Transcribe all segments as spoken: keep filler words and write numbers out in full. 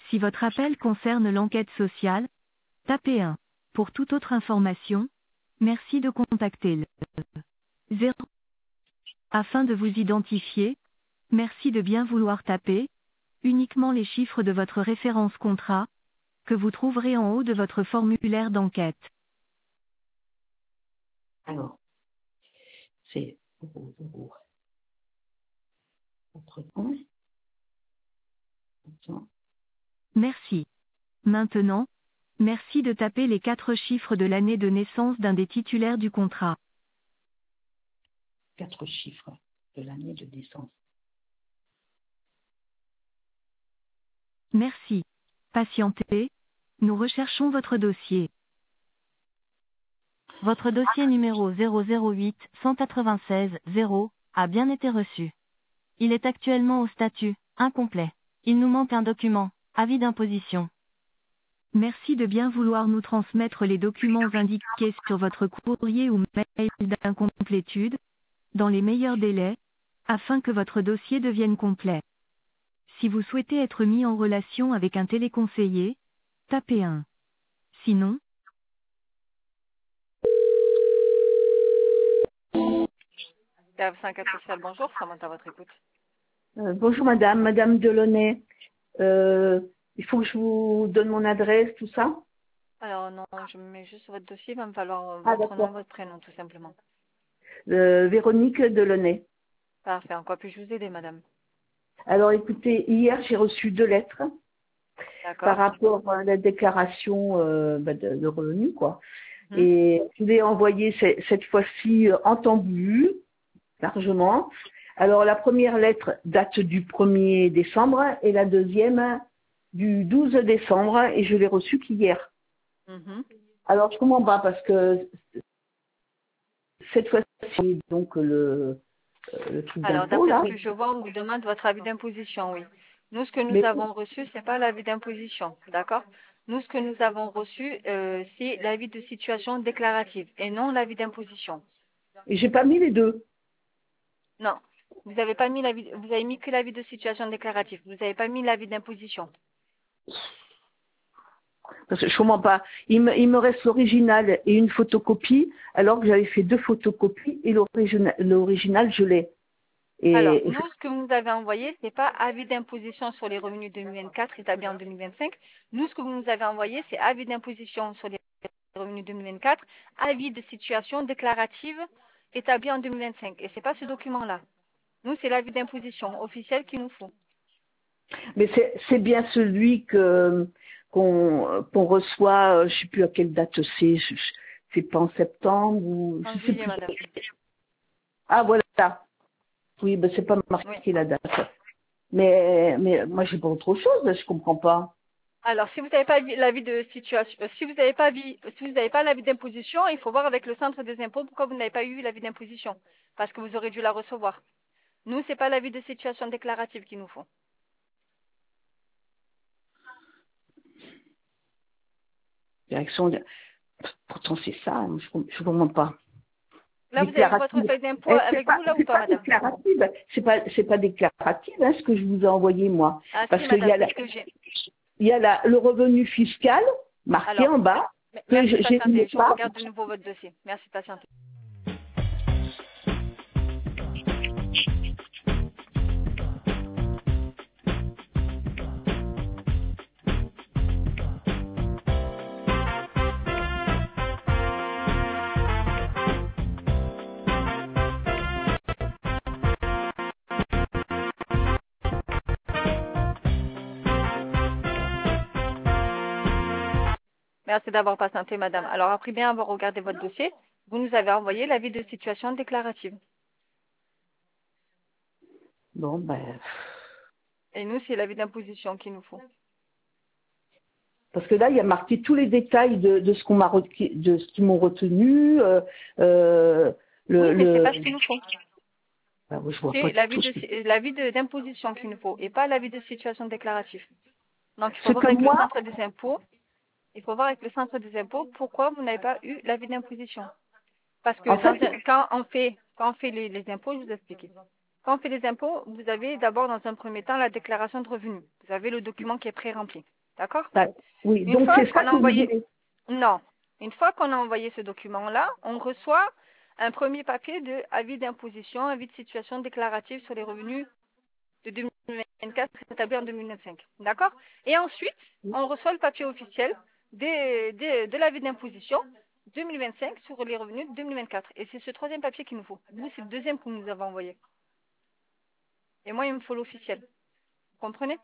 Si votre appel concerne l'enquête sociale, tapez un. Pour toute autre information, merci de contacter le zéro. Afin de vous identifier, merci de bien vouloir taper uniquement les chiffres de votre référence contrat, que vous trouverez en haut de votre formulaire d'enquête. Alors, c'est zéro, zéro, quatre-vingts. Merci. Maintenant, merci de taper les quatre chiffres de l'année de naissance d'un des titulaires du contrat. Quatre chiffres de l'année de naissance. Merci. Patientez, nous recherchons votre dossier. Votre dossier numéro zéro zéro huit cent quatre-vingt-seize zéro a bien été reçu. Il est actuellement au statut incomplet. Il nous manque un document, avis d'imposition. Merci de bien vouloir nous transmettre les documents indiqués sur votre courrier ou mail d'incomplétude, dans les meilleurs délais, afin que votre dossier devienne complet. Si vous souhaitez être mis en relation avec un téléconseiller, tapez un. Sinon, Service enquête sociale, bonjour, ça monte à votre écoute. Euh, bonjour madame, madame Delaunay. Euh, il faut que je vous donne mon adresse, tout ça. Alors non, je mets juste sur votre dossier, il va me falloir euh, Ah votre nom, d'accord. votre prénom, tout simplement. Euh, Véronique Delaunay. Parfait, en quoi puis-je vous aider, madame? Alors écoutez, hier j'ai reçu deux lettres par D'accord. rapport à la déclaration euh, bah, de, de revenus, quoi. Mhm. Et je l'ai envoyé ce- cette fois-ci en temps voulu, largement. Alors la première lettre date du premier décembre et la deuxième du douze décembre et je l'ai reçue qu'hier. Mhm. Alors je comprends pas parce que cette fois-ci, donc le, euh, le truc Alors, d'impôt d'après ce là. que je vois, on vous demande votre avis d'imposition, oui. Nous, ce que nous Mais avons reçu, c'est pas l'avis d'imposition, d'accord? Nous, ce que nous avons reçu, euh, c'est l'avis de situation déclarative et non l'avis d'imposition. j'ai pas mis les deux. Non, vous n'avez pas mis l'avis, vous avez mis que l'avis de situation déclarative. Vous n'avez pas mis l'avis d'imposition. Parce que je comprends pas. Il me, il me reste l'original et une photocopie, alors que j'avais fait deux photocopies et l'original, l'original je l'ai. Alors, Et, et nous, ce que vous nous avez envoyé, ce n'est pas avis d'imposition sur les revenus deux mille vingt-quatre établis en deux mille vingt-cinq. Nous, ce que vous nous avez envoyé, c'est avis d'imposition sur les revenus deux mille vingt-quatre, avis de situation déclarative établi en deux mille vingt-cinq. Et ce n'est pas ce document-là. Nous, c'est l'avis d'imposition officiel qu'il nous faut. mais c'est, c'est bien celui que qu'on, qu'on reçoit. euh, Je sais plus à quelle date c'est. je- je- C'est pas en septembre ou En je sais juillet, plus. madame. Ah voilà. Oui, ben c'est pas Oui. marqué la date. Mais mais moi j'ai pas autre chose. Je comprends pas. Alors, si vous n'avez pas vu l'avis de situation, euh, si vous n'avez pas vu, si vous n'avez pas l'avis d'imposition, il faut voir avec le centre des impôts pourquoi vous n'avez pas eu l'avis d'imposition. Parce que vous aurez dû la recevoir. Nous, c'est pas l'avis de situation déclarative qu'il nous faut. Direction. de- Pourtant c'est ça. hein, Je, je comprends pas. Là, vous avez votre Déclarative. feuille d'impôt Eh, c'est avec pas, vous, là, ou c'est pas, pas madame? déclarative. C'est pas, c'est pas déclarative, hein, ce que je vous ai envoyé, moi. Ah, Parce si, qu'il y madame, a, c'est la, ce que j'ai. il y a la, le revenu fiscal marqué Alors, en bas, m- que merci je- de j'ai mis patienter. Je pas. regarde de nouveau votre dossier. Merci de patienter. Merci d'avoir patienté, madame. Alors, après bien avoir regardé votre dossier, vous nous avez envoyé l'avis de situation déclarative. Bon, ben, Et nous, c'est l'avis d'imposition qu'il nous faut. parce que là, il y a marqué tous les détails de, de ce qu'on m'a re- de ce qu'ils m'ont retenu. Euh, euh, le, Oui, mais c'est le, pas ce qu'il nous faut. ben, je vois pas C'est du l'avis tout. de l'avis de- d'imposition qu'il nous faut et pas l'avis de situation déclarative. Donc, il faut C'est voir comme avec le moi. centre des impôts. Il faut voir avec le centre des impôts pourquoi vous n'avez pas eu l'avis d'imposition. Parce que En dans fait, un- quand on fait, quand on fait les, les impôts, je vous explique. Quand on fait les impôts, vous avez d'abord dans un premier temps la déclaration de revenus. Vous avez le document qui est pré-rempli. D'accord? Bah, oui, Une donc fois c'est ça qu'on a que vous envoyé, voulez. non, une fois qu'on a envoyé ce document-là, on reçoit un premier papier de avis d'imposition, avis de situation déclarative sur les revenus de deux mille vingt-quatre établi en deux mille vingt-cinq. D'accord? Et ensuite, on reçoit le papier officiel des- des- de l'avis d'imposition deux mille vingt-cinq sur les revenus de deux mille vingt-quatre. Et c'est ce troisième papier qu'il nous faut. Vous, c'est le deuxième que vous nous avez envoyé. Et moi, il me faut l'officiel. Vous comprenez?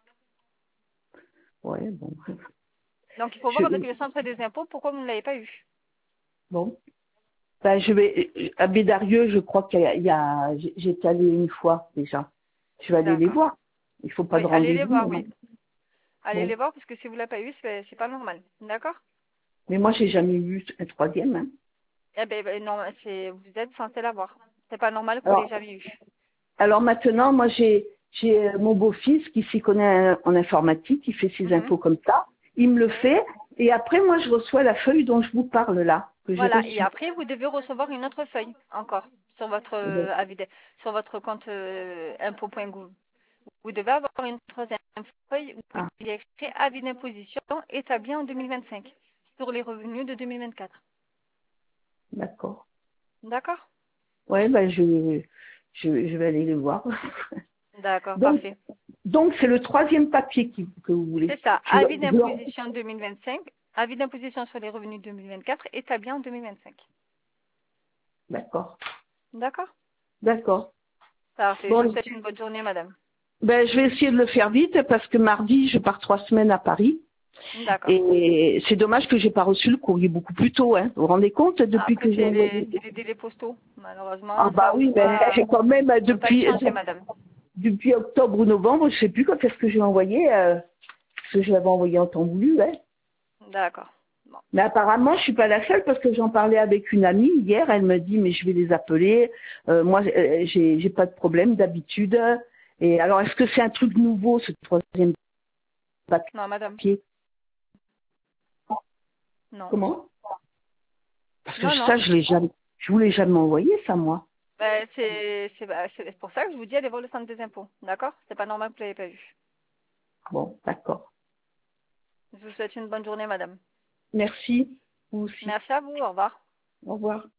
Ouais, bon. Donc, il faut voir Je, avec le centre des impôts pourquoi vous ne l'avez pas eu. bon. Ben, je vais, à Bédarieux, je crois qu'il y a, il y a- j'étais allée une fois déjà. Je vais aller les D'accord. voir. Il faut pas Oui, de allez les rendez-vous. voir, Non. oui. Allez les Bon. voir parce que si vous ne l'avez pas eu, c'est c'est pas normal. D'accord? Mais moi, j'ai jamais vu un troisième. Hein. Eh ben, ben, non, c'est, vous êtes censé l'avoir. C'est pas normal que vous l'ayez Alors, jamais eu. alors maintenant, moi, j'ai, j'ai euh, mon beau-fils qui s'y connaît en en informatique, qui fait ses Mhm. impôts comme ça. Il me le Oui. fait. Et après, moi, je reçois la feuille dont je vous parle là, que j'ai Voilà. Et reçue. après, vous devez recevoir une autre feuille encore sur votre Ben, euh, avis de- sur votre compte euh, impôt point gouv. Vous devez avoir une troisième feuille où ah, il y a écrit avis d'imposition établi en deux mille vingt-cinq sur les revenus de deux mille vingt-quatre. d'accord. D'accord? Ouais, ben, je, je, je vais aller les voir. D'accord, Donc, parfait. donc c'est le troisième papier qui- que vous voulez. C'est ça. Je, Avis je leur- d'imposition deux mille vingt-cinq, avis d'imposition sur les revenus deux mille vingt-quatre établi en deux mille vingt-cinq. D'accord. D'accord? D'accord. Parfait. Je vous Bon, souhaite une bonne journée, madame. ben, je vais essayer de le faire vite parce que mardi, je pars trois semaines à Paris. D'accord. Et c'est dommage que j'ai pas reçu le courrier beaucoup plus tôt. Hein. Vous vous rendez compte depuis Après, que j'ai c'est envoyé. les, c'est les délais postaux. Ah Malheureusement, bah ça, on oui, peut mais pas, j'ai quand même euh, on peut pas y depuis changer, madame. depuis octobre ou novembre, je sais plus quand est-ce que j'ai envoyé, euh, parce que je l'avais envoyé en temps voulu. Hein. D'accord. Bon. Mais apparemment, je suis pas la seule parce que j'en parlais avec une amie hier. Elle me dit mais je vais les appeler. Euh, moi, euh, j'ai j'ai pas de problème d'habitude. Et alors, est-ce que c'est un truc nouveau ce troisième Non, madame. papier? Non. Comment? Parce que Non, non. ça, je l'ai jamais, je vous l'ai jamais envoyé ça moi. Ben, c'est, c'est, bah, c'est pour ça que je vous dis allez voir le centre des impôts. D'accord? C'est pas normal que vous l'ayez pas vu. Bon, d'accord. Je vous souhaite une bonne journée, madame. Merci. Vous aussi. Merci à vous. Au revoir. Au revoir.